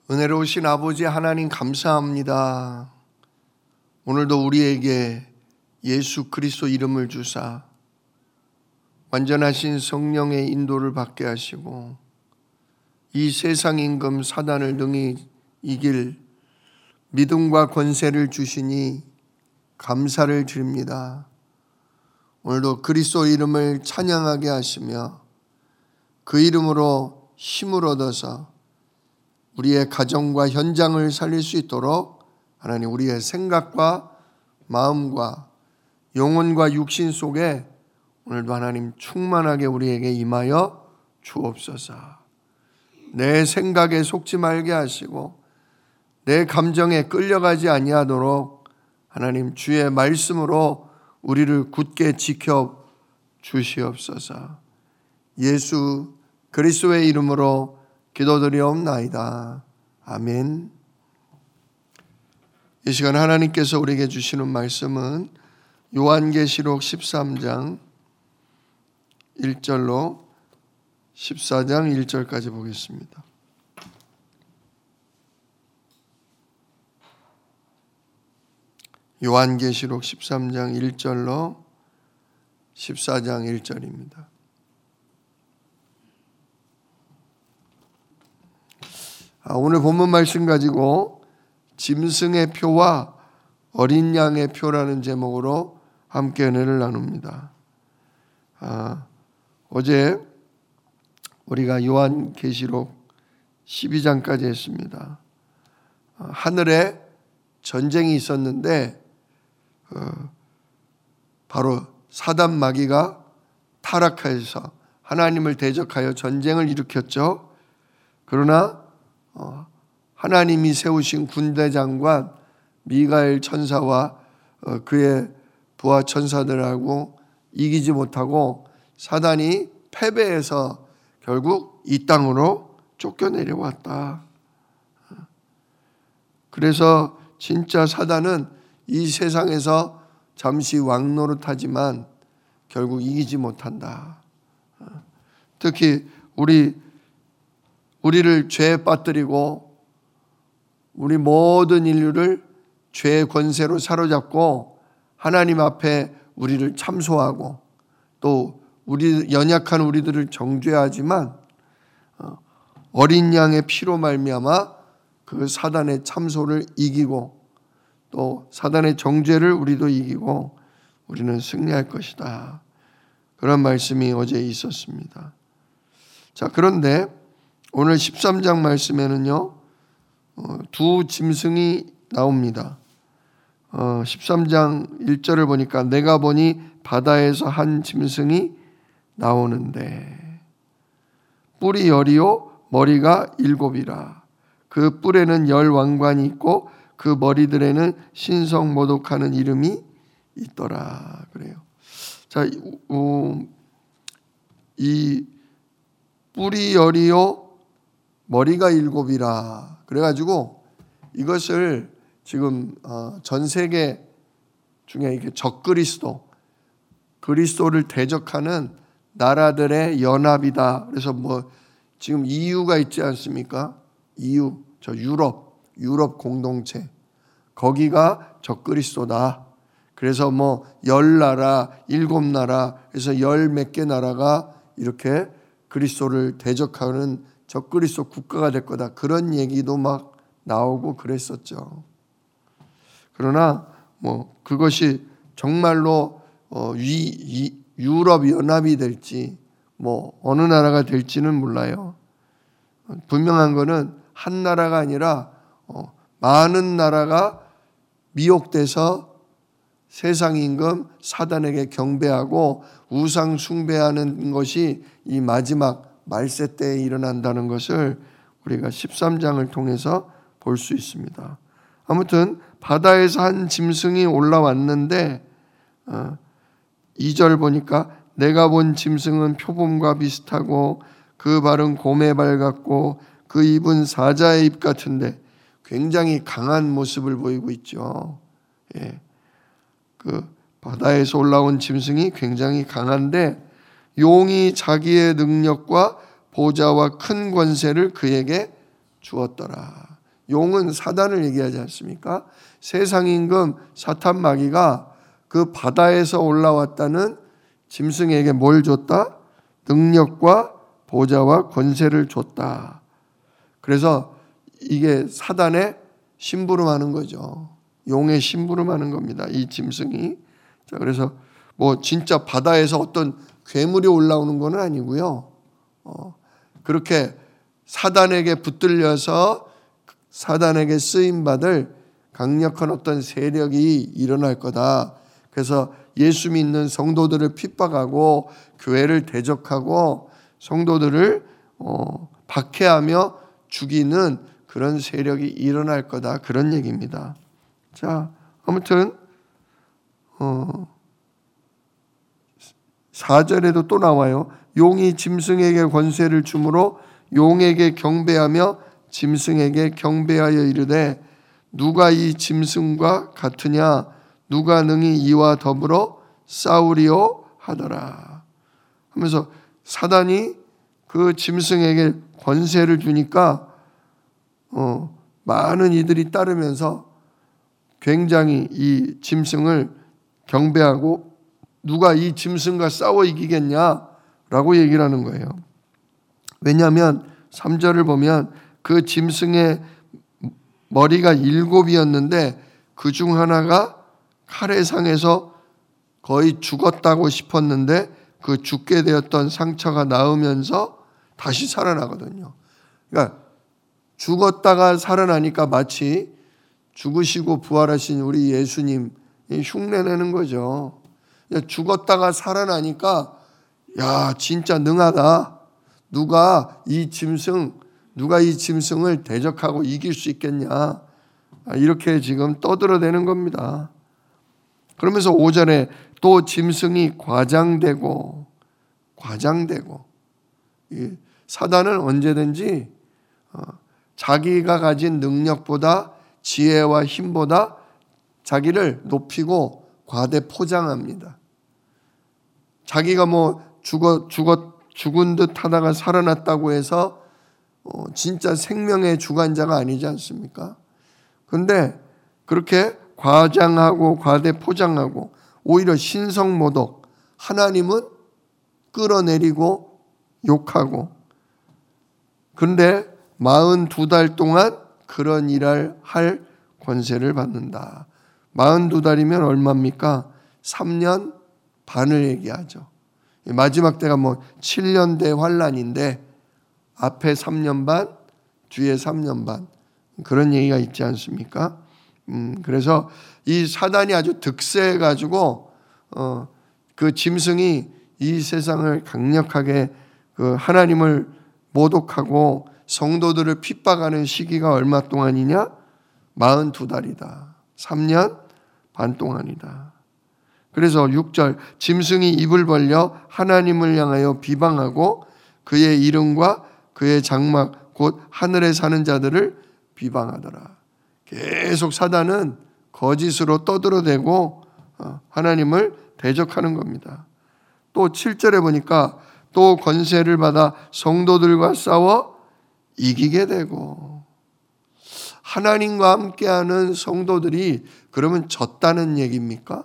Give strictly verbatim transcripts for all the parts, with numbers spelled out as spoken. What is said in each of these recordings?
은혜로우신 아버지 하나님 감사합니다. 오늘도 우리에게 예수 그리스도 이름을 주사 완전하신 성령의 인도를 받게 하시고 이 세상 임금 사단을 능히 이길 믿음과 권세를 주시니 감사를 드립니다. 오늘도 그리스도 이름을 찬양하게 하시며 그 이름으로 힘을 얻어서 우리의 가정과 현장을 살릴 수 있도록 하나님 우리의 생각과 마음과 영혼과 육신 속에 오늘도 하나님 충만하게 우리에게 임하여 주옵소서. 내 생각에 속지 말게 하시고 내 감정에 끌려가지 아니하도록 하나님 주의 말씀으로 우리를 굳게 지켜 주시옵소서. 예수 그리스도의 이름으로 기도드리옵나이다. 아멘. 이 시간 하나님께서 우리에게 주시는 말씀은 요한계시록 십삼 장 일 절로 십사 장 일 절까지 보겠습니다. 요한계시록 십삼 장 일 절로 십사 장 일 절입니다. 오늘 본문 말씀 가지고 짐승의 표와 어린 양의 표라는 제목으로 함께 은혜를 나눕니다. 아, 어제 우리가 요한계시록 십이 장까지 했습니다. 아, 하늘에 전쟁이 있었는데 어, 바로 사단 마귀가 타락해서 하나님을 대적하여 전쟁을 일으켰죠. 그러나 어, 하나님이 세우신 군대 장관 미가엘 천사와 어, 그의 부하 천사들하고 이기지 못하고 사단이 패배해서 결국 이 땅으로 쫓겨내려왔다. 그래서 진짜 사단은 이 세상에서 잠시 왕노릇하지만 결국 이기지 못한다. 특히 우리 우리를 죄에 빠뜨리고 우리 모든 인류를 죄의 권세로 사로잡고 하나님 앞에 우리를 참소하고 또 우리 연약한 우리들을 정죄하지만 어린 양의 피로 말미암아 그 사단의 참소를 이기고 또 사단의 정죄를 우리도 이기고 우리는 승리할 것이다. 그런 말씀이 어제 있었습니다. 자, 그런데 오늘 십삼 장 말씀에는요, 어, 두 짐승이 나옵니다. 어, 십삼 장 일 절을 보니까 내가 보니 바다에서 한 짐승이 나오는데 뿔이 열이요 머리가 일곱이라. 그 뿔에는 열 왕관이 있고 그 머리들에는 신성모독하는 이름이 있더라. 그래요. 자, 어, 이 뿔이 열이요 머리가 일곱이라. 그래가지고 이것을 지금 전 세계 중에 이렇게 적그리스도, 그리스도를 대적하는 나라들의 연합이다. 그래서 뭐 지금 이유가 있지 않습니까? 이유, 저 유럽, 유럽 공동체. 거기가 적그리스도다. 그래서 뭐 열 나라, 일곱 나라, 그래서 열 몇 개 나라가 이렇게 그리스도를 대적하는 적그리스도 국가가 될 거다. 그런 얘기도 막 나오고 그랬었죠. 그러나 뭐 그것이 정말로 어, 위, 이, 유럽 연합이 될지 뭐 어느 나라가 될지는 몰라요. 분명한 거는 한 나라가 아니라 어, 많은 나라가 미혹돼서 세상 임금 사단에게 경배하고 우상 숭배하는 것이 이 마지막 말세 때에 일어난다는 것을 우리가 십삼 장을 통해서 볼 수 있습니다. 아무튼 바다에서 한 짐승이 올라왔는데 어, 이 절 보니까 내가 본 짐승은 표범과 비슷하고 그 발은 곰의 발 같고 그 입은 사자의 입 같은데 굉장히 강한 모습을 보이고 있죠. 예. 그 바다에서 올라온 짐승이 굉장히 강한데 용이 자기의 능력과 보좌와 큰 권세를 그에게 주었더라. 용은 사단을 얘기하지 않습니까? 세상 임금 사탄 마귀가 그 바다에서 올라왔다는 짐승에게 뭘 줬다? 능력과 보좌와 권세를 줬다. 그래서 이게 사단의 심부름하는 거죠. 용의 심부름하는 겁니다. 이 짐승이. 자, 그래서 뭐 진짜 바다에서 어떤 괴물이 올라오는 건 아니고요. 어, 그렇게 사단에게 붙들려서 사단에게 쓰임 받을 강력한 어떤 세력이 일어날 거다. 그래서 예수 믿는 성도들을 핍박하고 교회를 대적하고 성도들을 어, 박해하며 죽이는 그런 세력이 일어날 거다. 그런 얘기입니다. 자, 아무튼 어, 사 절에도 또 나와요. 용이 짐승에게 권세를 주므로 용에게 경배하며 짐승에게 경배하여 이르되 누가 이 짐승과 같으냐 누가 능히 이와 더불어 싸우리요 하더라 하면서 사단이 그 짐승에게 권세를 주니까 어, 많은 이들이 따르면서 굉장히 이 짐승을 경배하고 누가 이 짐승과 싸워 이기겠냐라고 얘기를 하는 거예요. 왜냐하면 삼 절을 보면 그 짐승의 머리가 일곱이었는데 그 중 하나가 칼에 상해서 거의 죽었다고 싶었는데 그 죽게 되었던 상처가 나으면서 다시 살아나거든요. 그러니까 죽었다가 살아나니까 마치 죽으시고 부활하신 우리 예수님 흉내내는 거죠. 죽었다가 살아나니까 야 진짜 능하다. 누가 이 짐승 누가 이 짐승을 대적하고 이길 수 있겠냐. 이렇게 지금 떠들어대는 겁니다. 그러면서 오 절에 또 짐승이 과장되고 과장되고 사단은 언제든지 자기가 가진 능력보다 지혜와 힘보다 자기를 높이고 과대 포장합니다. 자기가 뭐 죽어, 죽어, 죽은 듯 하다가 살아났다고 해서 어, 진짜 생명의 주관자가 아니지 않습니까? 그런데 그렇게 과장하고 과대 포장하고 오히려 신성모독, 하나님은 끌어내리고 욕하고 그런데 마흔두 달 동안 그런 일을 할 권세를 받는다. 마흔두 달이면 얼마입니까? 삼 년 반을 얘기하죠. 마지막 때가 뭐 칠 년 대환란인데 앞에 삼 년 반, 뒤에 삼 년 반 그런 얘기가 있지 않습니까? 음, 그래서 이 사단이 아주 득세해가지고 어, 그 짐승이 이 세상을 강력하게 그 하나님을 모독하고 성도들을 핍박하는 시기가 얼마 동안이냐? 마흔두 달이다. 삼 년 반 동안이다. 그래서 육 절 짐승이 입을 벌려 하나님을 향하여 비방하고 그의 이름과 그의 장막 곧 하늘에 사는 자들을 비방하더라. 계속 사단은 거짓으로 떠들어대고 하나님을 대적하는 겁니다. 또 칠 절에 보니까 또 권세를 받아 성도들과 싸워 이기게 되고 하나님과 함께하는 성도들이 그러면 졌다는 얘기입니까?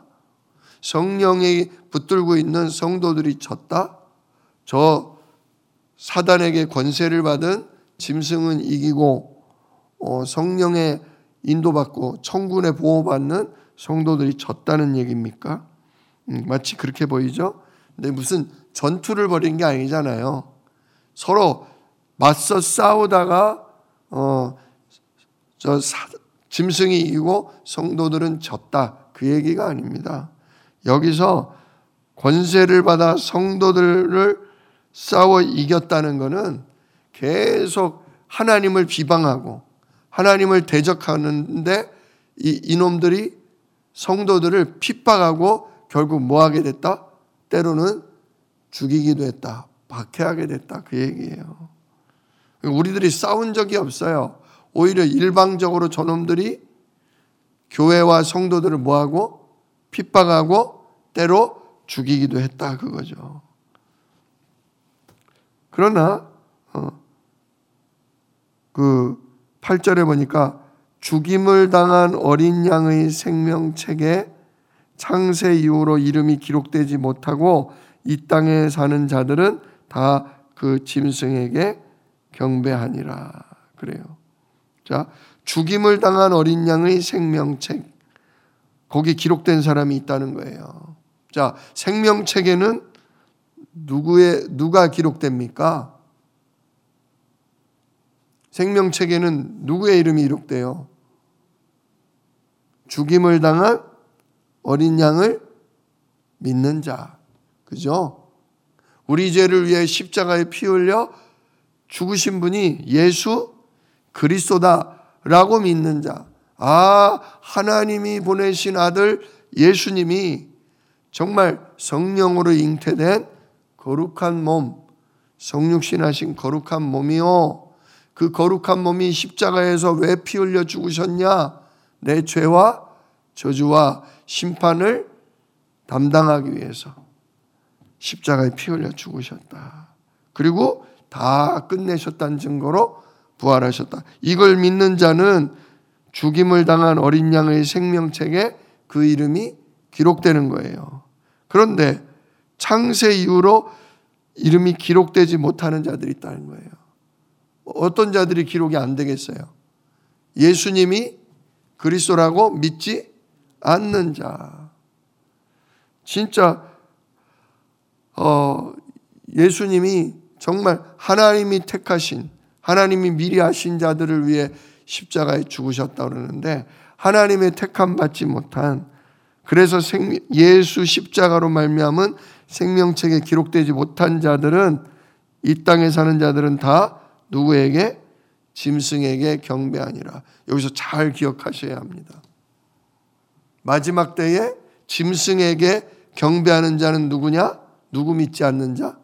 성령이 붙들고 있는 성도들이 졌다? 저 사단에게 권세를 받은 짐승은 이기고 어, 성령의 인도받고 천군의 보호받는 성도들이 졌다는 얘기입니까? 음, 마치 그렇게 보이죠? 근데 무슨 전투를 벌인 게 아니잖아요. 서로 맞서 싸우다가 어, 저 사, 짐승이 이기고 성도들은 졌다. 그 얘기가 아닙니다. 여기서 권세를 받아 성도들을 싸워 이겼다는 것은 계속 하나님을 비방하고 하나님을 대적하는데 이, 이놈들이 성도들을 핍박하고 결국 뭐하게 됐다? 때로는 죽이기도 했다. 박해하게 됐다. 그 얘기예요. 우리들이 싸운 적이 없어요. 오히려 일방적으로 저놈들이 교회와 성도들을 뭐하고 핍박하고 때로 죽이기도 했다. 그거죠. 그러나 어, 그 팔 절에 보니까 죽임을 당한 어린 양의 생명책에 창세 이후로 이름이 기록되지 못하고 이 땅에 사는 자들은 다 그 짐승에게 경배하니라. 그래요. 자, 죽임을 당한 어린 양의 생명책, 거기 기록된 사람이 있다는 거예요. 자, 생명책에는 누구의 누가 기록됩니까? 생명책에는 누구의 이름이 기록돼요? 죽임을 당한 어린 양을 믿는 자. 그죠? 우리 죄를 위해 십자가에 피 흘려 죽으신 분이 예수 그리스도다라고 믿는 자. 아, 하나님이 보내신 아들 예수님이 정말 성령으로 잉태된 거룩한 몸, 성육신하신 거룩한 몸이요. 그 거룩한 몸이 십자가에서 왜 피 흘려 죽으셨냐? 내 죄와 저주와 심판을 담당하기 위해서 십자가에 피 흘려 죽으셨다. 그리고 다 끝내셨다는 증거로 부활하셨다. 이걸 믿는 자는 죽임을 당한 어린 양의 생명책에 그 이름이 기록되는 거예요. 그런데 창세 이후로 이름이 기록되지 못하는 자들이 있다는 거예요. 어떤 자들이 기록이 안 되겠어요? 예수님이 그리스도라고 믿지 않는 자. 진짜 어, 예수님이 정말 하나님이 택하신, 하나님이 미리 하신 자들을 위해 십자가에 죽으셨다고 그러는데, 하나님의 택함 받지 못한, 그래서 생, 예수 십자가로 말미암은 생명책에 기록되지 못한 자들은, 이 땅에 사는 자들은 다 누구에게? 짐승에게 경배하니라. 여기서 잘 기억하셔야 합니다. 마지막 때에 짐승에게 경배하는 자는 누구냐? 누구 믿지 않는 자?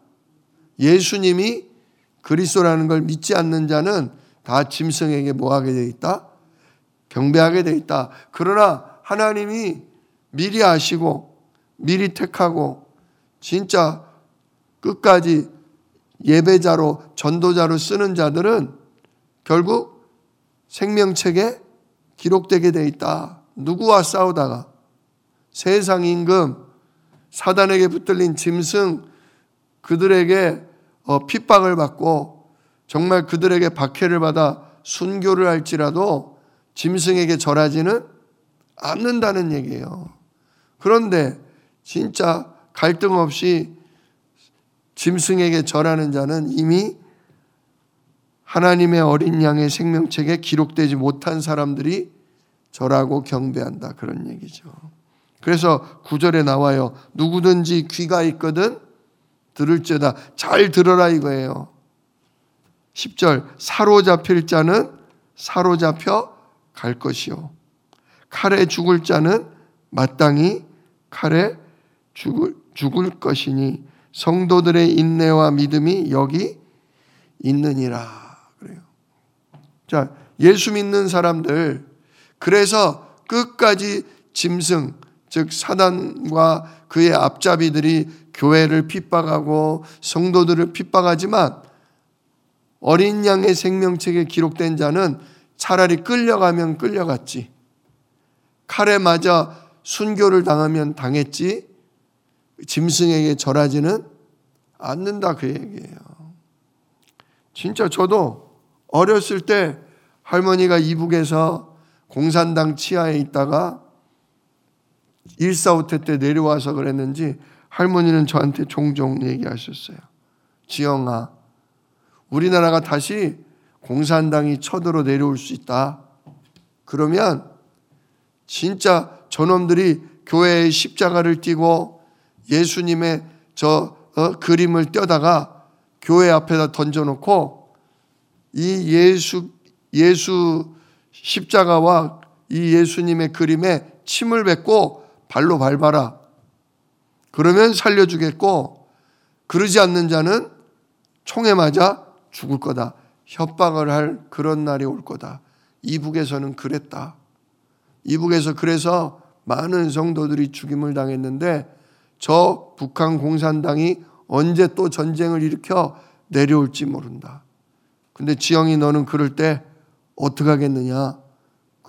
예수님이 그리스도라는 걸 믿지 않는 자는 다 짐승에게 뭐하게 돼 있다? 경배하게 돼 있다. 그러나 하나님이 미리 아시고 미리 택하고 진짜 끝까지 예배자로 전도자로 쓰는 자들은 결국 생명책에 기록되게 돼 있다. 누구와 싸우다가 세상 임금 사단에게 붙들린 짐승 그들에게 핍박을 받고 정말 그들에게 박해를 받아 순교를 할지라도 짐승에게 절하지는 않는다는 얘기예요. 그런데 진짜 갈등 없이 짐승에게 절하는 자는 이미 하나님의 어린 양의 생명책에 기록되지 못한 사람들이 절하고 경배한다. 그런 얘기죠. 그래서 구절에 나와요. 누구든지 귀가 있거든 들을지어다. 잘 들어라 이거예요. 십 절 사로잡힐 자는 사로잡혀 갈 것이요. 칼에 죽을 자는 마땅히 칼에 죽을, 죽을 것이니 성도들의 인내와 믿음이 여기 있느니라. 그래요. 자, 예수 믿는 사람들, 그래서 끝까지 짐승, 즉 사단과 그의 앞잡이들이 교회를 핍박하고 성도들을 핍박하지만 어린 양의 생명책에 기록된 자는 차라리 끌려가면 끌려갔지, 칼에 맞아 순교를 당하면 당했지 짐승에게 절하지는 않는다 그 얘기예요. 진짜 저도 어렸을 때 할머니가 이북에서 공산당 치하에 있다가 일사후퇴 때 내려와서 그랬는지 할머니는 저한테 종종 얘기하셨어요. 지영아, 우리나라가 다시 공산당이 쳐들어 내려올 수 있다. 그러면 진짜 저놈들이 교회에 십자가를 띠고 예수님의 저 어, 그림을 떼다가 교회 앞에다 던져놓고 이 예수 예수 십자가와 이 예수님의 그림에 침을 뱉고 발로 밟아라. 그러면 살려주겠고 그러지 않는 자는 총에 맞아 죽을 거다. 협박을 할 그런 날이 올 거다. 이북에서는 그랬다. 이북에서 그래서 많은 성도들이 죽임을 당했는데 저 북한 공산당이 언제 또 전쟁을 일으켜 내려올지 모른다. 근데 지영이 너는 그럴 때 어떻게 하겠느냐? 그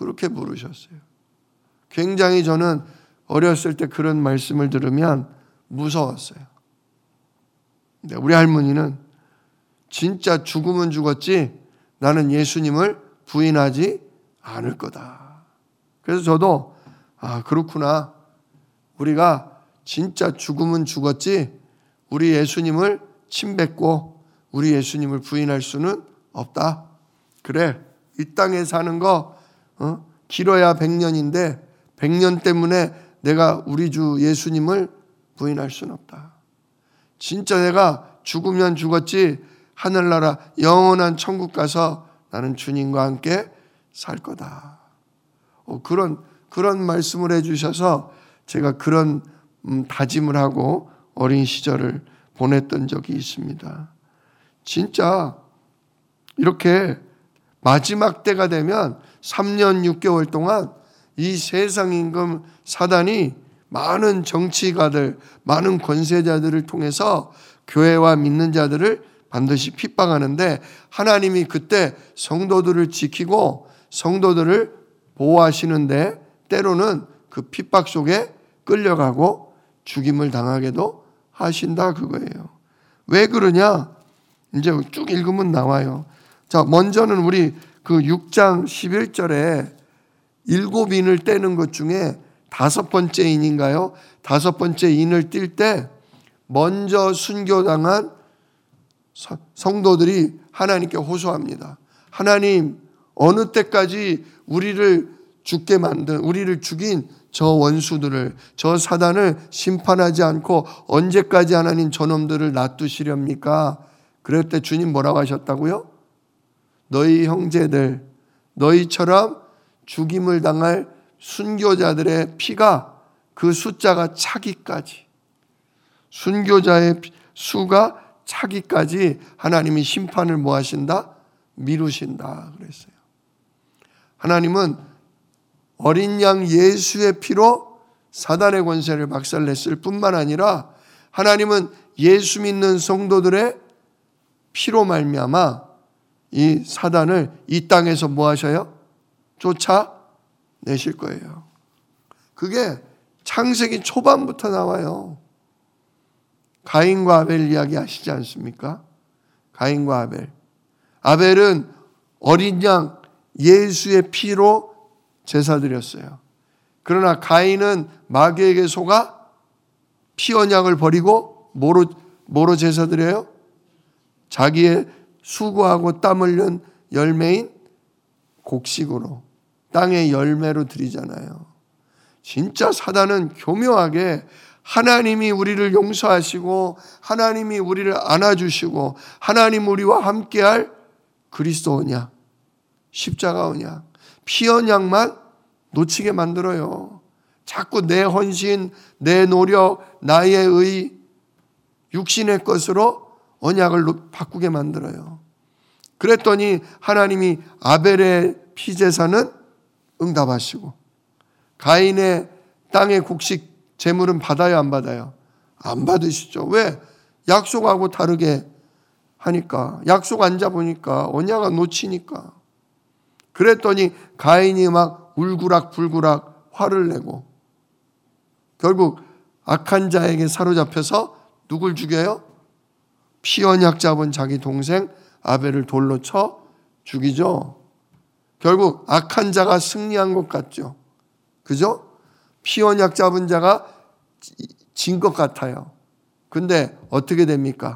그렇게 부르셨어요. 굉장히 저는 어렸을 때 그런 말씀을 들으면 무서웠어요. 근데 우리 할머니는 진짜 죽으면 죽었지 나는 예수님을 부인하지 않을 거다. 그래서 저도 아 그렇구나. 우리가 진짜 죽으면 죽었지 우리 예수님을 침뱉고 우리 예수님을 부인할 수는 없다. 그래 이 땅에 사는 거 어? 길어야 백 년인데 백 년 때문에 내가 우리 주 예수님을 부인할 수는 없다. 진짜 내가 죽으면 죽었지 하늘나라 영원한 천국 가서 나는 주님과 함께 살 거다. 어, 그런 그런 말씀을 해주셔서 제가 그런 음, 다짐을 하고 어린 시절을 보냈던 적이 있습니다. 진짜 이렇게 마지막 때가 되면 삼 년 육 개월 동안 이 세상 임금 사단이 많은 정치가들, 많은 권세자들을 통해서 교회와 믿는 자들을 반드시 핍박하는데 하나님이 그때 성도들을 지키고 성도들을 보호하시는데 때로는 그 핍박 속에 끌려가고 죽임을 당하게도 하신다 그거예요. 왜 그러냐? 이제 쭉 읽으면 나와요. 자, 먼저는 우리 그 육 장 십일 절에 일곱 인을 떼는 것 중에 다섯 번째 인인가요? 다섯 번째 인을 띨 때 먼저 순교당한 성도들이 하나님께 호소합니다. 하나님, 어느 때까지 우리를 죽게 만든, 우리를 죽인 저 원수들을, 저 사단을 심판하지 않고 언제까지 하나님 저놈들을 놔두시렵니까? 그럴 때 주님 뭐라고 하셨다고요? 너희 형제들, 너희처럼 죽임을 당할 순교자들의 피가 그 숫자가 차기까지, 순교자의 수가 차기까지 하나님이 심판을 뭐 하신다? 미루신다 그랬어요. 하나님은 어린 양 예수의 피로 사단의 권세를 박살냈을 뿐만 아니라 하나님은 예수 믿는 성도들의 피로 말미암아 이 사단을 이 땅에서 뭐 하셔요? 쫓아내실 거예요. 그게 창세기 초반부터 나와요. 가인과 아벨 이야기 아시지 않습니까? 가인과 아벨. 아벨은 어린 양 예수의 피로 제사 드렸어요. 그러나 가인은 마귀에게 속아 피 언약을 버리고 뭐로, 뭐로 제사 드려요? 자기의 수고하고 땀 흘린 열매인 곡식으로, 땅의 열매로 드리잖아요. 진짜 사단은 교묘하게 하나님이 우리를 용서하시고 하나님이 우리를 안아주시고 하나님 우리와 함께할 그리스도 언약, 십자가 언약, 피 언약만 놓치게 만들어요. 자꾸 내 헌신, 내 노력, 나의 의, 육신의 것으로 언약을 바꾸게 만들어요. 그랬더니 하나님이 아벨의 피제사는 응답하시고 가인의 땅의 곡식 제물은 받아요, 안 받아요? 안 받으시죠. 왜? 약속하고 다르게 하니까. 약속 안 잡으니까. 언약을 놓치니까. 그랬더니 가인이 막 울구락불구락 화를 내고 결국 악한 자에게 사로잡혀서 누굴 죽여요? 피언약 잡은 자기 동생 아벨을 돌로 쳐 죽이죠. 결국 악한 자가 승리한 것 같죠. 그죠? 피언약 잡은 자가 진 것 같아요. 근데 어떻게 됩니까?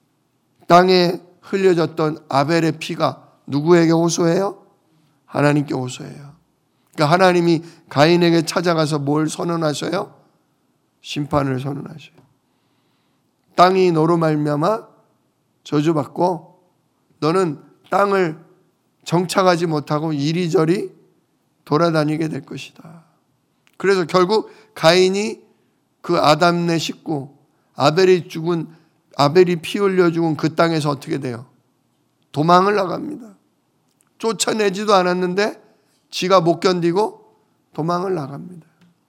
땅에 흘려졌던 아벨의 피가 누구에게 호소해요? 하나님께 호소해요. 그러니까 하나님이 가인에게 찾아가서 뭘 선언하셔요? 심판을 선언하셔요. 땅이 너로 말미암아 저주받고 너는 땅을 정착하지 못하고 이리저리 돌아다니게 될 것이다. 그래서 결국 가인이 그 아담네 식구 아벨이 죽은 아벨이 피 흘려 죽은 그 땅에서 어떻게 돼요? 도망을 나갑니다. 쫓아내지도 않았는데 지가 못 견디고 도망을 나갑니다.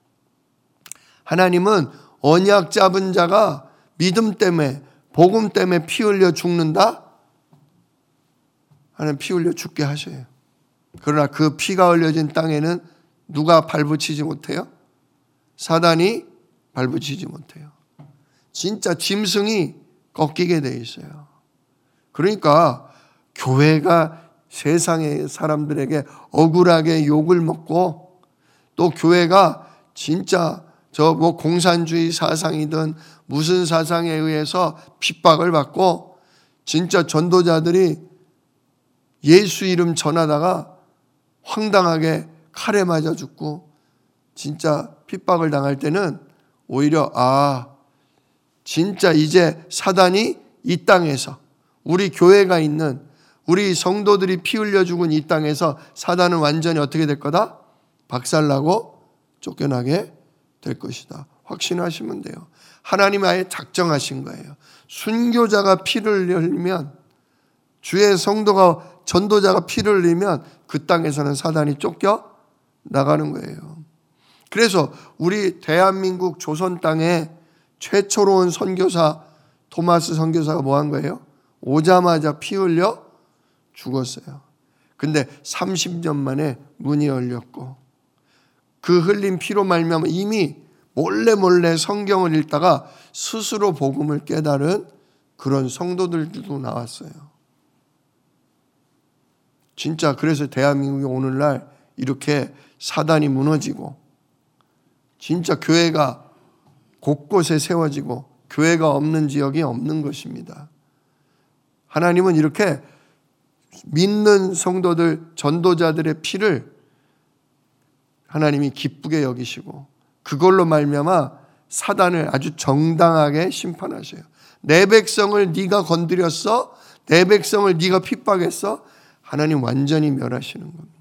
하나님은 언약 잡은 자가 믿음 때문에 복음 때문에 피 흘려 죽는다? 하나님 피 흘려 죽게 하셔요. 그러나 그 피가 흘려진 땅에는 누가 발붙이지 못해요? 사단이 발붙이지 못해요. 진짜 짐승이 꺾이게 돼 있어요. 그러니까 교회가 세상의 사람들에게 억울하게 욕을 먹고, 또 교회가 진짜 저 뭐 공산주의 사상이든 무슨 사상에 의해서 핍박을 받고, 진짜 전도자들이 예수 이름 전하다가 황당하게 칼에 맞아 죽고 진짜 핍박을 당할 때는 오히려 아 진짜 이제 사단이 이 땅에서, 우리 교회가 있는 우리 성도들이 피 흘려 죽은 이 땅에서 사단은 완전히 어떻게 될 거다? 박살나고 쫓겨나게 될 것이다. 확신하시면 돼요. 하나님 아예 작정하신 거예요. 순교자가 피를 흘리면, 주의 성도가 전도자가 피를 흘리면 그 땅에서는 사단이 쫓겨 나가는 거예요. 그래서 우리 대한민국 조선 땅에 최초로 온 선교사 토마스 선교사가 뭐 한 거예요? 오자마자 피 흘려 죽었어요. 근데 삼십 년 만에 문이 열렸고, 그 흘린 피로 말미암아 이미 몰래 몰래 성경을 읽다가 스스로 복음을 깨달은 그런 성도들도 나왔어요. 진짜 그래서 대한민국이 오늘날 이렇게 사단이 무너지고 진짜 교회가 곳곳에 세워지고 교회가 없는 지역이 없는 것입니다. 하나님은 이렇게 믿는 성도들, 전도자들의 피를 하나님이 기쁘게 여기시고 그걸로 말미암아 사단을 아주 정당하게 심판하셔요. 내 백성을 네가 건드렸어? 내 백성을 네가 핍박했어? 하나님 완전히 멸하시는 겁니다.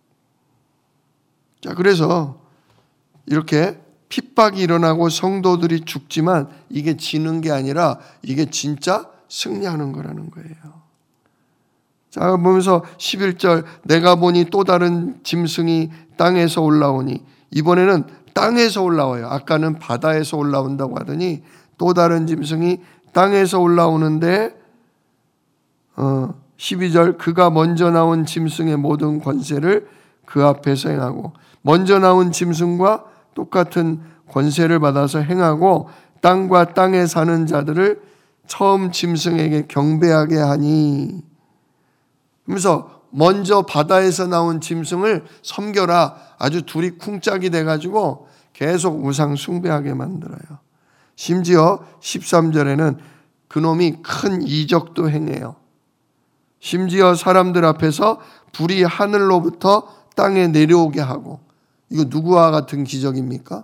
자, 그래서 이렇게 핍박이 일어나고 성도들이 죽지만 이게 지는 게 아니라 이게 진짜 승리하는 거라는 거예요. 자, 보면서 십일 절, 내가 보니 또 다른 짐승이 땅에서 올라오니, 이번에는 땅에서 올라와요. 아까는 바다에서 올라온다고 하더니 또 다른 짐승이 땅에서 올라오는데 어, 십이 절, 그가 먼저 나온 짐승의 모든 권세를 그 앞에서 행하고, 먼저 나온 짐승과 똑같은 권세를 받아서 행하고 땅과 땅에 사는 자들을 처음 짐승에게 경배하게 하니. 그래서 먼저 바다에서 나온 짐승을 섬겨라. 아주 둘이 쿵짝이 돼가지고 계속 우상 숭배하게 만들어요. 심지어 십삼 절에는 그놈이 큰 이적도 행해요. 심지어 사람들 앞에서 불이 하늘로부터 땅에 내려오게 하고. 이거 누구와 같은 기적입니까?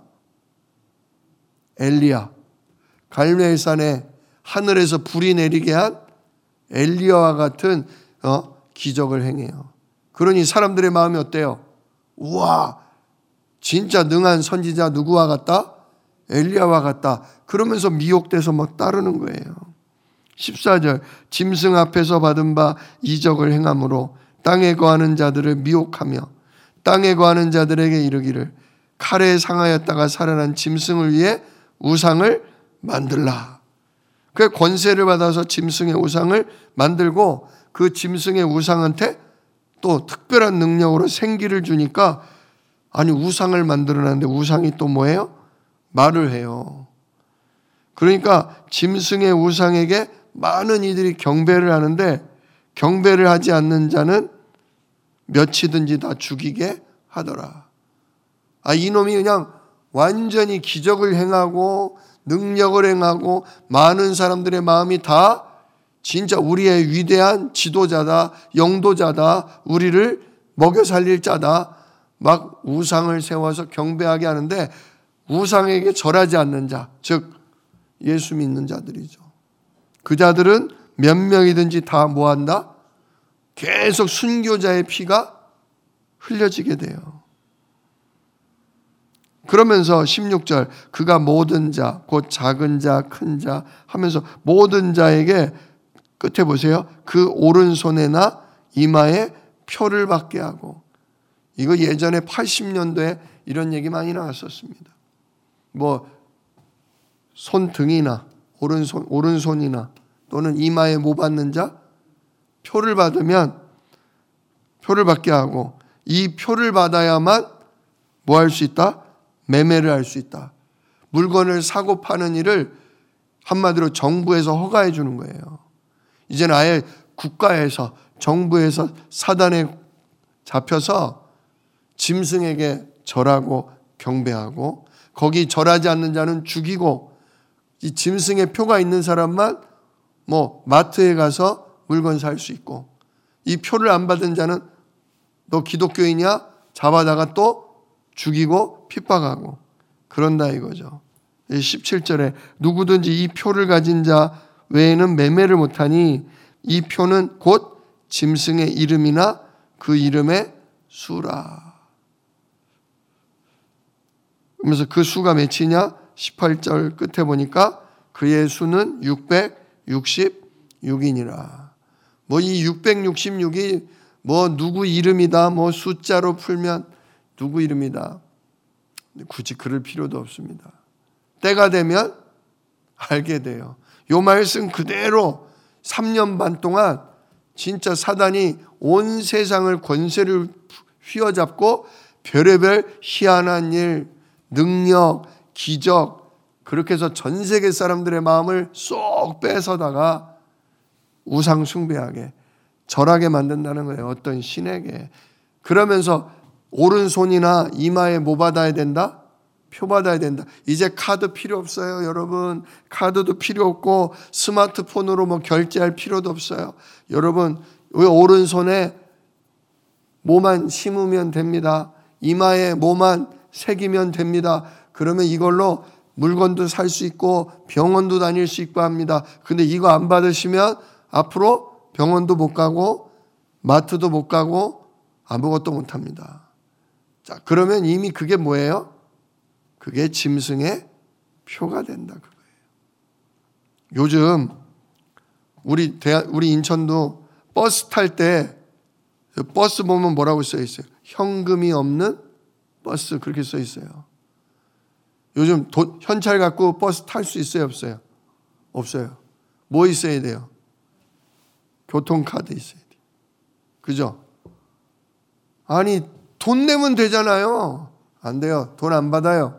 엘리야. 갈멜산에 하늘에서 불이 내리게 한 엘리야와 같은 어, 기적을 행해요. 그러니 사람들의 마음이 어때요? 우와, 진짜 능한 선지자 누구와 같다? 엘리야와 같다. 그러면서 미혹돼서 막 따르는 거예요. 십사 절, 짐승 앞에서 받은 바 이적을 행함으로 땅에 거하는 자들을 미혹하며 땅에 거하는 자들에게 이르기를 칼에 상하였다가 살아난 짐승을 위해 우상을 만들라. 그 권세를 받아서 짐승의 우상을 만들고 그 짐승의 우상한테 또 특별한 능력으로 생기를 주니까, 아니 우상을 만들어놨는데 우상이 또 뭐예요? 말을 해요. 그러니까 짐승의 우상에게 많은 이들이 경배를 하는데, 경배를 하지 않는 자는 몇이든지 다 죽이게 하더라. 아, 이놈이 그냥 완전히 기적을 행하고 능력을 행하고 많은 사람들의 마음이 다 진짜 우리의 위대한 지도자다, 영도자다, 우리를 먹여 살릴 자다, 막 우상을 세워서 경배하게 하는데, 우상에게 절하지 않는 자, 즉 예수 믿는 자들이죠. 그 자들은 몇 명이든지 다 뭐한다? 계속 순교자의 피가 흘려지게 돼요. 그러면서 십육 절, 그가 모든 자, 곧 작은 자, 큰 자 하면서 모든 자에게 끝에 보세요. 그 오른손에나 이마에 표를 받게 하고. 이거 예전에 팔십 년도에 이런 얘기 많이 나왔었습니다. 뭐 손등이나 오른손, 오른손이나 또는 이마에 뭐 받는 자? 표를 받으면 표를 받게 하고 이 표를 받아야만 뭐 할 수 있다? 매매를 할 수 있다. 물건을 사고 파는 일을 한마디로 정부에서 허가해 주는 거예요. 이제는 아예 국가에서 정부에서 사단에 잡혀서 짐승에게 절하고 경배하고 거기 절하지 않는 자는 죽이고 이 짐승의 표가 있는 사람만 뭐 마트에 가서 물건 살 수 있고 이 표를 안 받은 자는 너 기독교인이야? 잡아다가 또 죽이고 핍박하고 그런다 이거죠. 십칠 절에 누구든지 이 표를 가진 자 외에는 매매를 못하니 이 표는 곧 짐승의 이름이나 그 이름의 수라. 그러면서 그 수가 몇이냐? 십팔 절 끝에 보니까 그의 수는 육백육십육이니라. 뭐 이 육백육십육이 뭐 누구 이름이다, 뭐 숫자로 풀면 누구 이름이다. 굳이 그럴 필요도 없습니다. 때가 되면 알게 돼요. 요 말씀 그대로 삼 년 반 동안 진짜 사단이 온 세상을 권세를 휘어잡고 별의별 희한한 일, 능력, 기적 그렇게 해서 전 세계 사람들의 마음을 쏙 뺏어다가 우상 숭배하게 절하게 만든다는 거예요. 어떤 신에게. 그러면서 오른손이나 이마에 뭐 받아야 된다? 표 받아야 된다. 이제 카드 필요 없어요, 여러분. 카드도 필요 없고 스마트폰으로 뭐 결제할 필요도 없어요. 여러분, 오른손에 뭐만 심으면 됩니다. 이마에 뭐만 새기면 됩니다. 그러면 이걸로 물건도 살 수 있고 병원도 다닐 수 있고 합니다. 근데 이거 안 받으시면 앞으로 병원도 못 가고 마트도 못 가고 아무것도 못 합니다. 자, 그러면 이미 그게 뭐예요? 그게 짐승의 표가 된다 그거예요. 요즘 우리 대학, 우리 인천도 버스 탈 때 버스 보면 뭐라고 써 있어요? 현금이 없는 버스 그렇게 써 있어요. 요즘 도, 현찰 갖고 버스 탈 수 있어요, 없어요? 없어요. 뭐 있어야 돼요? 교통카드 있어야 돼요. 그죠? 아니 돈 내면 되잖아요. 안 돼요. 돈 안 받아요.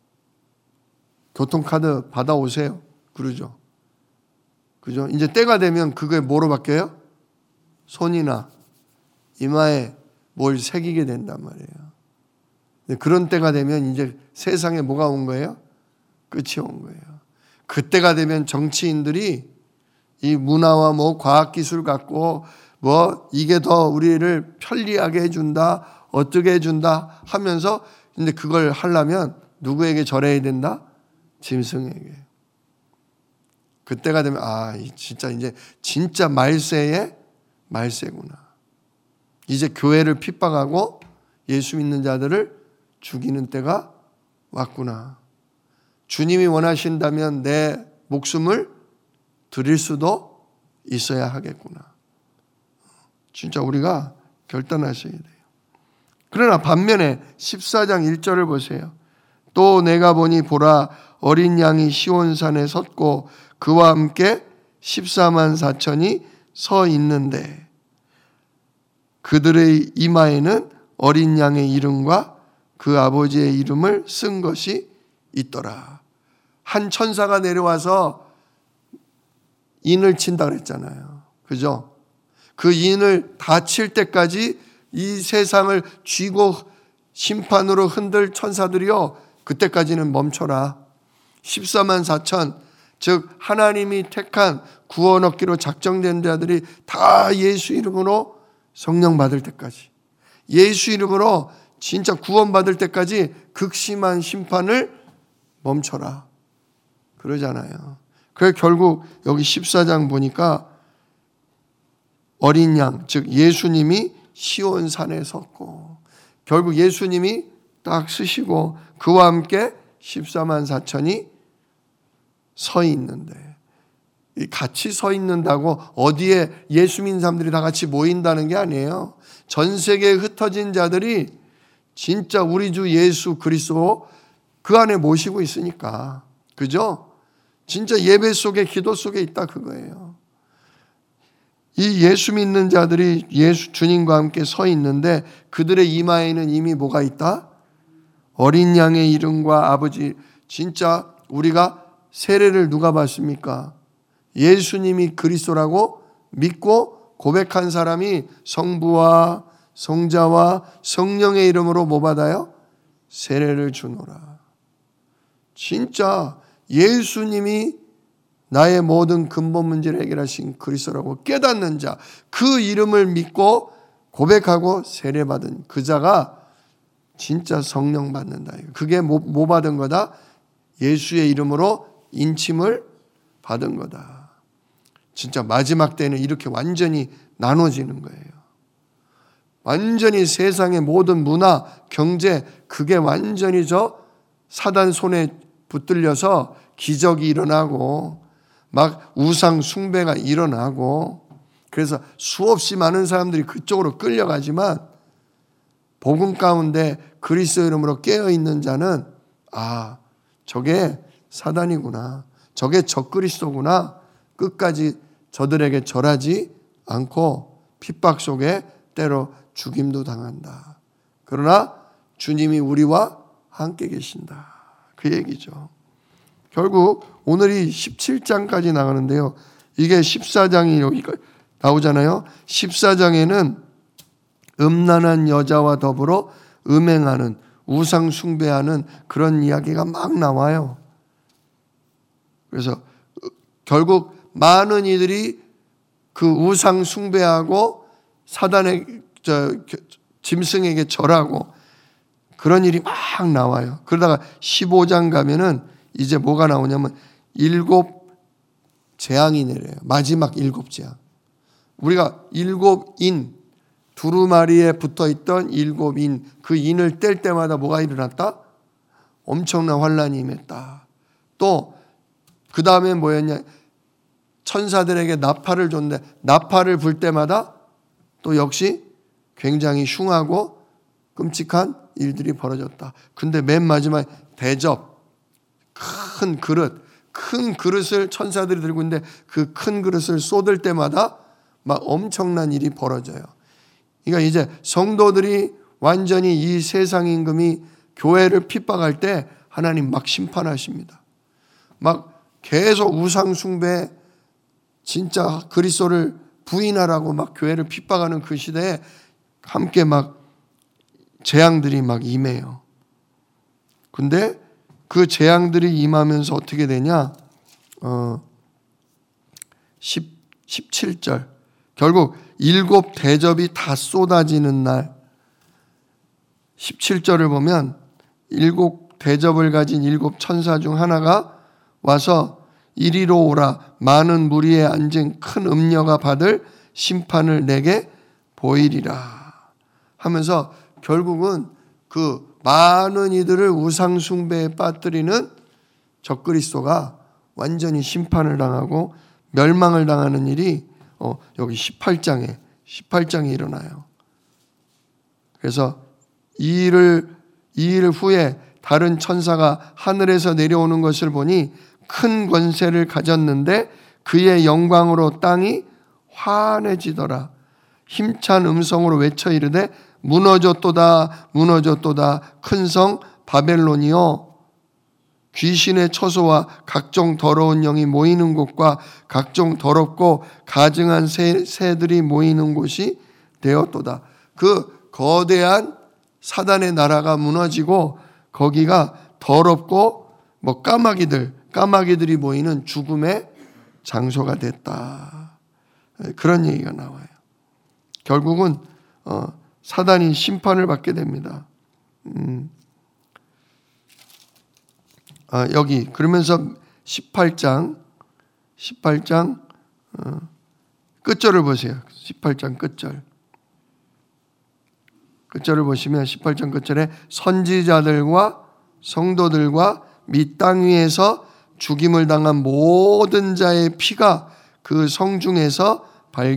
교통카드 받아오세요. 그러죠. 그죠? 이제 때가 되면 그게 뭐로 바뀌어요? 손이나 이마에 뭘 새기게 된단 말이에요. 그런 때가 되면 이제 세상에 뭐가 온 거예요? 끝이 온 거예요. 그때가 되면 정치인들이 이 문화와 뭐 과학기술 갖고 뭐 이게 더 우리를 편리하게 해준다, 어떻게 해준다 하면서 근데 그걸 하려면 누구에게 절해야 된다? 짐승에게. 그때가 되면 아 진짜 이제 진짜 말세의 말세구나. 이제 교회를 핍박하고 예수 믿는 자들을 죽이는 때가 왔구나. 주님이 원하신다면 내 목숨을 드릴 수도 있어야 하겠구나. 진짜 우리가 결단하셔야 돼요. 그러나 반면에 십사 장 일 절을 보세요. 또 내가 보니 보라 어린 양이 시온산에 섰고 그와 함께 십사만 사천이 서 있는데 그들의 이마에는 어린 양의 이름과 그 아버지의 이름을 쓴 것이 있더라. 한 천사가 내려와서 인을 친다 그랬잖아요. 그죠? 그 인을 다 칠 때까지 이 세상을 쥐고 심판으로 흔들 천사들이요. 그때까지는 멈춰라. 십사만 사천, 즉 하나님이 택한 구원 얻기로 작정된 자들이 다 예수 이름으로 성령 받을 때까지, 예수 이름으로 진짜 구원 받을 때까지 극심한 심판을 멈춰라. 그러잖아요. 그래서 결국 여기 십사 장 보니까 어린 양, 즉 예수님이 시온산에 섰고 결국 예수님이 딱 쓰시고 그와 함께 십사만 사천이 서 있는데 같이 서 있는다고 어디에 예수 믿는 사람들이 다 같이 모인다는 게 아니에요. 전 세계에 흩어진 자들이 진짜 우리 주 예수 그리스도 그 안에 모시고 있으니까. 그죠? 진짜 예배 속에 기도 속에 있다 그거예요. 이 예수 믿는 자들이 예수 주님과 함께 서 있는데 그들의 이마에는 이미 뭐가 있다? 어린 양의 이름과 아버지. 진짜 우리가 세례를 누가 받습니까? 예수님이 그리스도라고 믿고 고백한 사람이 성부와 성자와 성령의 이름으로 뭐 받아요? 세례를 주노라. 진짜 예수님이 나의 모든 근본 문제를 해결하신 그리스도라고 깨닫는 자, 그 이름을 믿고 고백하고 세례받은 그 자가 진짜 성령 받는다. 그게 뭐, 뭐 받은 거다? 예수의 이름으로 인침을 받은 거다. 진짜 마지막 때는 이렇게 완전히 나눠지는 거예요. 완전히 세상의 모든 문화, 경제, 그게 완전히 저 사단 손에 붙들려서 기적이 일어나고 막 우상 숭배가 일어나고 그래서 수없이 많은 사람들이 그쪽으로 끌려가지만 복음 가운데 그리스도 이름으로 깨어있는 자는 아, 저게 사단이구나. 저게 적그리스도구나. 끝까지 저들에게 절하지 않고 핍박 속에 때로 죽임도 당한다. 그러나 주님이 우리와 함께 계신다. 그 얘기죠. 결국 오늘이 십칠 장까지 나가는데요. 이게 십사 장이 여기 나오잖아요. 십사 장에는 음란한 여자와 더불어 음행하는 우상 숭배하는 그런 이야기가 막 나와요. 그래서 결국 많은 이들이 그 우상 숭배하고 사단의 저 짐승에게 절하고 그런 일이 막 나와요. 그러다가 십오 장 가면은 이제 뭐가 나오냐면 일곱 재앙이 내려요. 마지막 일곱 재앙. 우리가 일곱 인 두루마리에 붙어있던 일곱 인, 그 인을 뗄 때마다 뭐가 일어났다? 엄청난 환란이 임했다. 또 그 다음에 뭐였냐? 천사들에게 나팔을 줬는데 나팔을 불 때마다 또 역시 굉장히 흉하고 끔찍한 일들이 벌어졌다. 근데 맨 마지막 대접, 큰 그릇, 큰 그릇을 천사들이 들고 있는데 그 큰 그릇을 쏟을 때마다 막 엄청난 일이 벌어져요. 그러니까 이제 성도들이 완전히 이 세상 임금이 교회를 핍박할 때 하나님 막 심판하십니다. 막 계속 우상 숭배, 진짜 그리스도를 부인하라고 막 교회를 핍박하는 그 시대에 함께 막 재앙들이 막 임해요. 근데 그 재앙들이 임하면서 어떻게 되냐? 어, 십칠 절. 결국 일곱 대접이 다 쏟아지는 날. 십칠 절을 보면 일곱 대접을 가진 일곱 천사 중 하나가 와서 이리로 오라. 많은 무리에 앉은 큰 음녀가 받을 심판을 내게 보이리라. 하면서 결국은 그 많은 이들을 우상 숭배에 빠뜨리는 적그리스도가 완전히 심판을 당하고 멸망을 당하는 일이 어, 여기 십팔 장에 십팔 장에 일어나요. 그래서 이 일을 이 일 후에 다른 천사가 하늘에서 내려오는 것을 보니 큰 권세를 가졌는데 그의 영광으로 땅이 환해지더라. 힘찬 음성으로 외쳐 이르되 무너졌도다 무너졌도다 큰 성 바벨론이요 귀신의 처소와 각종 더러운 영이 모이는 곳과 각종 더럽고 가증한 새, 새들이 모이는 곳이 되었도다. 그 거대한 사단의 나라가 무너지고 거기가 더럽고 뭐 까마귀들 까마귀들이 모이는 죽음의 장소가 됐다. 그런 얘기가 나와요. 결국은 어, 사단이 심판을 받게 됩니다. 음. 아, 여기 그러면서 십팔 장 십팔 장 어, 끝절을 보세요. 십팔 장 끝절. 끝절을 보시면 십팔 장 끝절에 선지자들과 성도들과 및 땅 위에서 죽임을 당한 모든 자의 피가 그 성중에서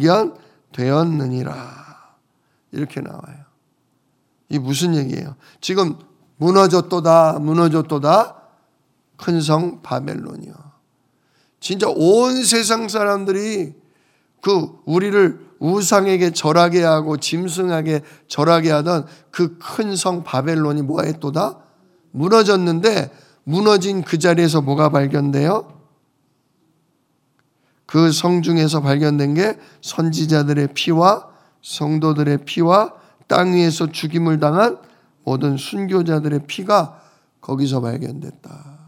발견되었느니라. 이렇게 나와요. 이게 무슨 얘기예요? 지금 무너졌도다 무너졌도다 큰 성 바벨론이요. 진짜 온 세상 사람들이 그 우리를 우상에게 절하게 하고 짐승에게 절하게 하던 그 큰 성 바벨론이 뭐 했도다? 무너졌는데 무너진 그 자리에서 뭐가 발견돼요? 그 성 중에서 발견된 게 선지자들의 피와 성도들의 피와 땅 위에서 죽임을 당한 모든 순교자들의 피가 거기서 발견됐다.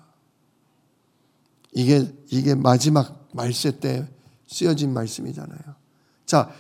이게 이게 마지막 말세 때 쓰여진 말씀이잖아요. 자,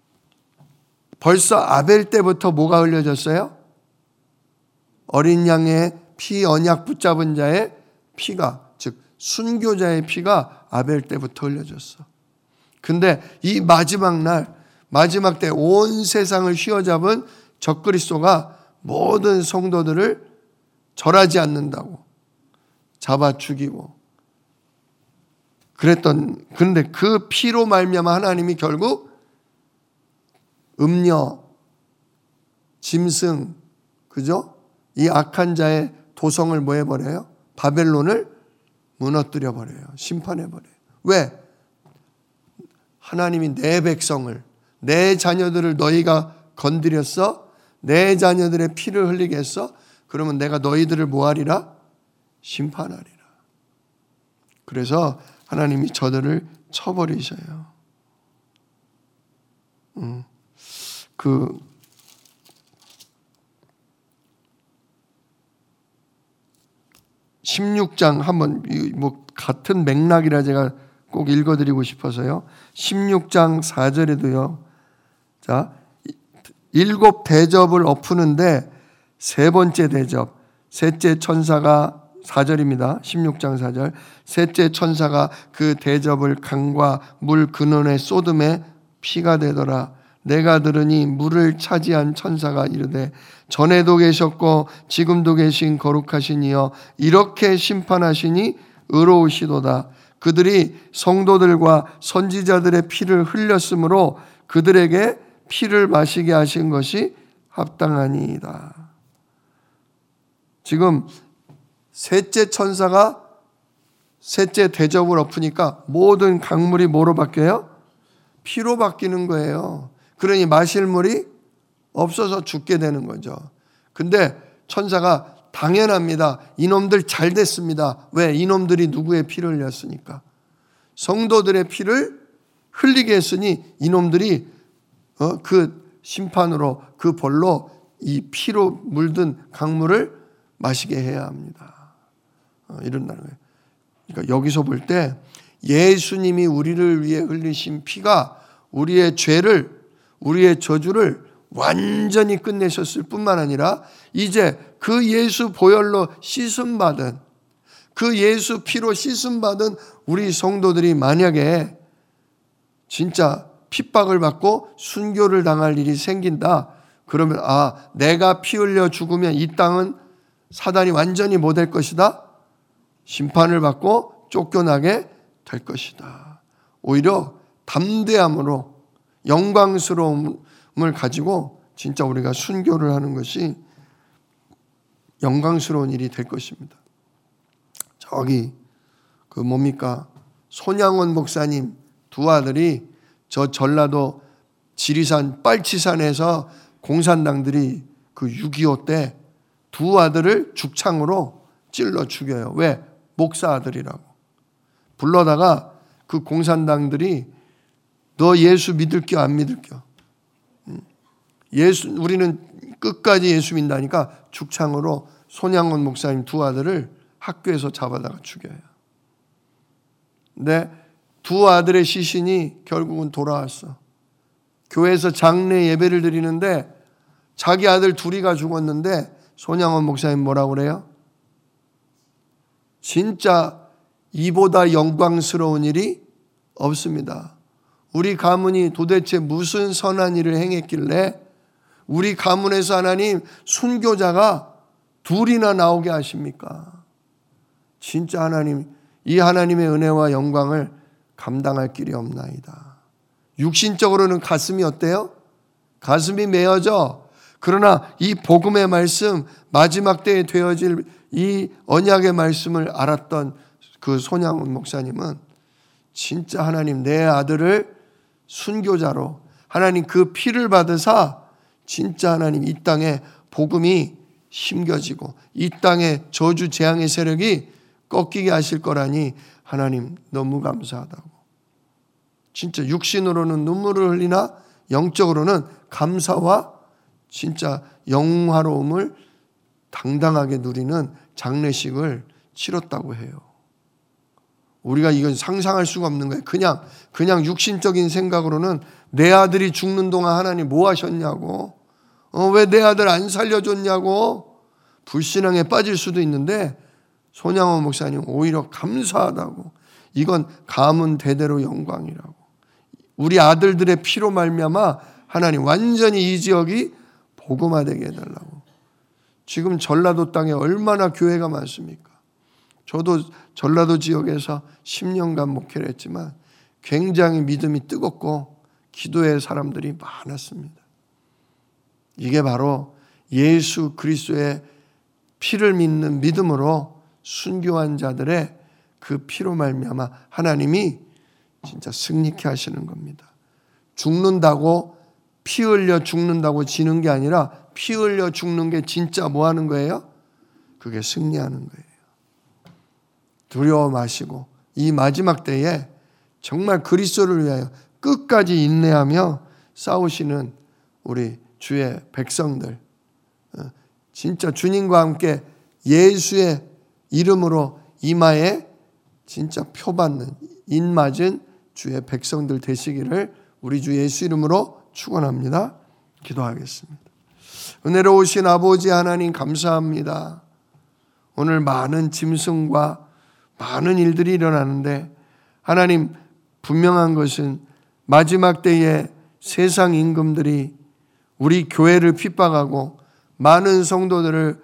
벌써 아벨 때부터 뭐가 흘려졌어요? 어린 양의 피 언약 붙잡은 자의 피가, 즉 순교자의 피가 아벨 때부터 흘려졌어. 근데 이 마지막 날, 마지막 때 온 세상을 휘어잡은 적그리스도가 모든 성도들을 절하지 않는다고 잡아 죽이고 그랬던, 그런데 그 피로 말미암아 하나님이 결국 음녀, 짐승, 그죠? 이 악한 자의 도성을 뭐 해버려요? 바벨론을 무너뜨려 버려요. 심판해 버려요. 왜? 하나님이 내 백성을, 내 자녀들을 너희가 건드렸어? 내 자녀들의 피를 흘리게 했어? 그러면 내가 너희들을 뭐 하리라? 심판하리라. 그래서 하나님이 저들을 쳐버리셔요. 음, 그 십육 장 한번 뭐 같은 맥락이라 제가 꼭 읽어드리고 싶어서요. 십육 장 사 절에도요. 자, 일곱 대접을 엎으는데 세 번째 대접, 셋째 천사가 사 절입니다. 십육 장 사 절. 셋째 천사가 그 대접을 강과 물 근원에 쏟음에 피가 되더라. 내가 들으니 물을 차지한 천사가 이르되 전에도 계셨고 지금도 계신 거룩하신 이여 이렇게 심판하시니 의로우시도다. 그들이 성도들과 선지자들의 피를 흘렸으므로 그들에게 피를 마시게 하신 것이 합당하니이다. 지금 셋째 천사가 셋째 대접을 엎으니까 모든 강물이 뭐로 바뀌어요? 피로 바뀌는 거예요. 그러니 마실 물이 없어서 죽게 되는 거죠. 근데 천사가 당연합니다. 이놈들 잘 됐습니다. 왜? 이놈들이 누구의 피를 흘렸으니까. 성도들의 피를 흘리게 했으니 이놈들이 어, 그 심판으로 그 벌로 이 피로 물든 강물을 마시게 해야 합니다. 어, 이런다는 거예요. 그러니까 여기서 볼 때 예수님이 우리를 위해 흘리신 피가 우리의 죄를, 우리의 저주를 완전히 끝내셨을 뿐만 아니라 이제 그 예수 보혈로 씻음받은, 그 예수 피로 씻음받은 우리 성도들이 만약에 진짜 핍박을 받고 순교를 당할 일이 생긴다. 그러면 아, 내가 피 흘려 죽으면 이 땅은 사단이 완전히 뭐 될 것이다? 심판을 받고 쫓겨나게 될 것이다. 오히려 담대함으로 영광스러움을 가지고 진짜 우리가 순교를 하는 것이 영광스러운 일이 될 것입니다. 저기 그 뭡니까? 손양원 목사님 두 아들이 저 전라도 지리산 빨치산에서 공산당들이 그 육이오 때 두 아들을 죽창으로 찔러 죽여요. 왜? 목사 아들이라고. 불러다가 그 공산당들이 너 예수 믿을 겨 안 믿을 겨? 예수, 우리는 끝까지 예수 믿다니까 죽창으로 손양원 목사님 두 아들을 학교에서 잡아다가 죽여요. 근데 두 아들의 시신이 결국은 돌아왔어. 교회에서 장례 예배를 드리는데 자기 아들 둘이가 죽었는데 손양원 목사님 뭐라고 그래요? 진짜 이보다 영광스러운 일이 없습니다. 우리 가문이 도대체 무슨 선한 일을 행했길래 우리 가문에서 하나님 순교자가 둘이나 나오게 하십니까? 진짜 하나님, 이 하나님의 은혜와 영광을 감당할 길이 없나이다. 육신적으로는 가슴이 어때요? 가슴이 메어져. 그러나 이 복음의 말씀, 마지막 때에 되어질 이 언약의 말씀을 알았던 그 손양원 목사님은 진짜 하나님 내 아들을 순교자로 하나님 그 피를 받으사 진짜 하나님 이 땅에 복음이 심겨지고 이 땅에 저주 재앙의 세력이 꺾이게 하실 거라니 하나님 너무 감사하다고. 진짜 육신으로는 눈물을 흘리나 영적으로는 감사와 진짜 영화로움을 당당하게 누리는 장례식을 치렀다고 해요. 우리가 이건 상상할 수가 없는 거예요. 그냥 그냥 육신적인 생각으로는 내 아들이 죽는 동안 하나님 뭐 하셨냐고, 어, 왜 내 아들 안 살려줬냐고 불신앙에 빠질 수도 있는데 손양호 목사님 오히려 감사하다고. 이건 가문 대대로 영광이라고. 우리 아들들의 피로 말미암아 하나님 완전히 이 지역이 복음화되게 해달라고. 지금 전라도 땅에 얼마나 교회가 많습니까? 저도 전라도 지역에서 십 년간 목회를 했지만 굉장히 믿음이 뜨겁고 기도의 사람들이 많았습니다. 이게 바로 예수 그리스도의 피를 믿는 믿음으로 순교한 자들의 그 피로 말미암아 하나님이 진짜 승리케 하시는 겁니다. 죽는다고 피 흘려 죽는다고 지는 게 아니라 피 흘려 죽는 게 진짜 뭐 하는 거예요? 그게 승리하는 거예요. 두려워 마시고 이 마지막 때에 정말 그리스도를 위하여 끝까지 인내하며 싸우시는 우리 주의 백성들, 진짜 주님과 함께 예수의 이름으로 이마에 진짜 표받는 인맞은 주의 백성들 되시기를 우리 주 예수 이름으로 축원합니다. 기도하겠습니다. 은혜로우신 아버지 하나님 감사합니다. 오늘 많은 짐승과 많은 일들이 일어나는데 하나님 분명한 것은 마지막 때에 세상 임금들이 우리 교회를 핍박하고 많은 성도들을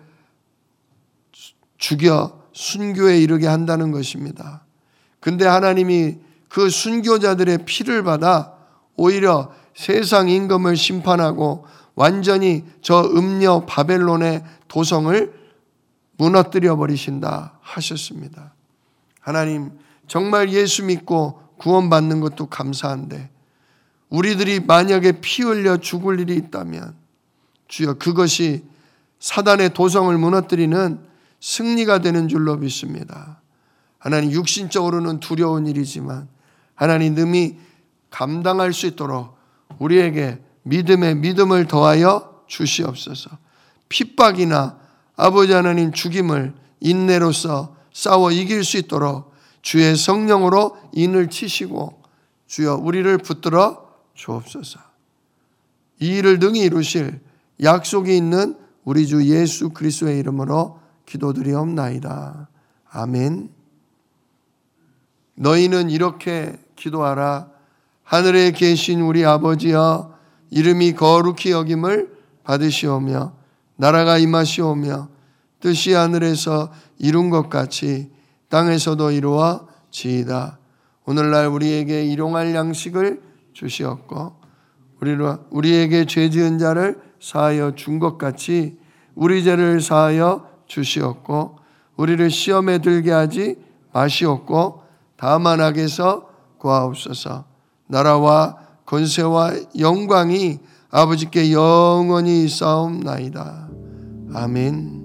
죽여 순교에 이르게 한다는 것입니다. 근데 하나님이 그 순교자들의 피를 받아 오히려 세상 임금을 심판하고 완전히 저 음녀 바벨론의 도성을 무너뜨려 버리신다 하셨습니다. 하나님 정말 예수 믿고 구원받는 것도 감사한데 우리들이 만약에 피 흘려 죽을 일이 있다면 주여 그것이 사단의 도성을 무너뜨리는 승리가 되는 줄로 믿습니다. 하나님 육신적으로는 두려운 일이지만 하나님 능히 감당할 수 있도록 우리에게 믿음에 믿음을 더하여 주시옵소서. 핍박이나 아버지 하나님 죽임을 인내로서 싸워 이길 수 있도록 주의 성령으로 인을 치시고 주여 우리를 붙들어 주옵소서. 이 일을 능히 이루실 약속이 있는 우리 주 예수 그리스도의 이름으로 기도드리옵나이다. 아멘. 너희는 이렇게 기도하라. 하늘에 계신 우리 아버지여 이름이 거룩히 여김을 받으시오며 나라가 임하시오며 뜻이 하늘에서 이룬 것 같이 땅에서도 이루어지이다. 오늘날 우리에게 일용할 양식을 주시옵고 우리에게 죄 지은 자를 사하여 준 것 같이 우리 죄를 사하여 주시옵고 우리를 시험에 들게 하지 마시옵고 다만 악에서 구하옵소서. 나라와 권세와 영광이 아버지께 영원히 있사옵나이다. 아멘.